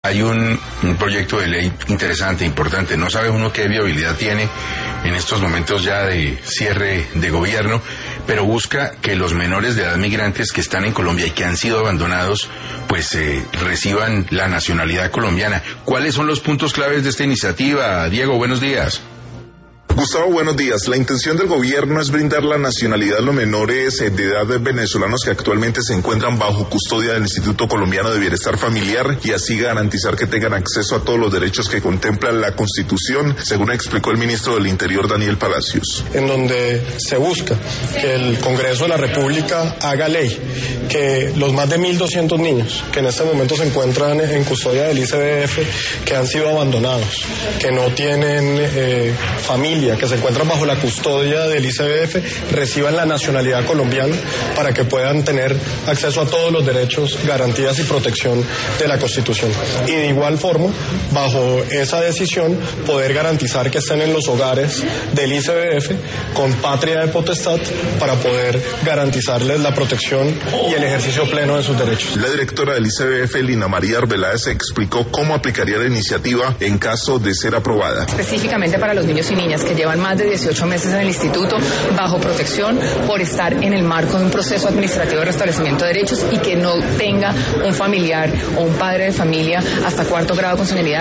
Hay un proyecto de ley interesante, importante. No sabe uno qué viabilidad tiene en estos momentos ya de cierre de gobierno, pero busca que los menores de edad migrantes que están en Colombia y que han sido abandonados, pues reciban la nacionalidad colombiana. ¿Cuáles son los puntos claves de esta iniciativa? Diego, buenos días. Gustavo, buenos días. La intención del gobierno es brindar la nacionalidad a los menores de edad venezolanos que actualmente se encuentran bajo custodia del Instituto Colombiano de Bienestar Familiar y así garantizar que tengan acceso a todos los derechos que contempla la Constitución, según explicó el ministro del Interior, Daniel Palacios. En donde se busca que el Congreso de la República haga ley, que los más de 1.200 niños que en este momento se encuentran en custodia del ICBF, que han sido abandonados, que no tienen familia, que se encuentran bajo la custodia del ICBF, reciban la nacionalidad colombiana para que puedan tener acceso a todos los derechos, garantías y protección de la Constitución. Y de igual forma, bajo esa decisión, poder garantizar que estén en los hogares del ICBF con patria de potestad para poder garantizarles la protección y el ejercicio pleno de sus derechos. La directora del ICBF, Lina María Arbeláez, explicó cómo aplicaría la iniciativa en caso de ser aprobada. Específicamente para los niños y niñas que llevan más de 18 meses en el instituto bajo protección por estar en el marco de un proceso administrativo de restablecimiento de derechos y que no tenga un familiar o un padre de familia hasta 4º grado de consanguinidad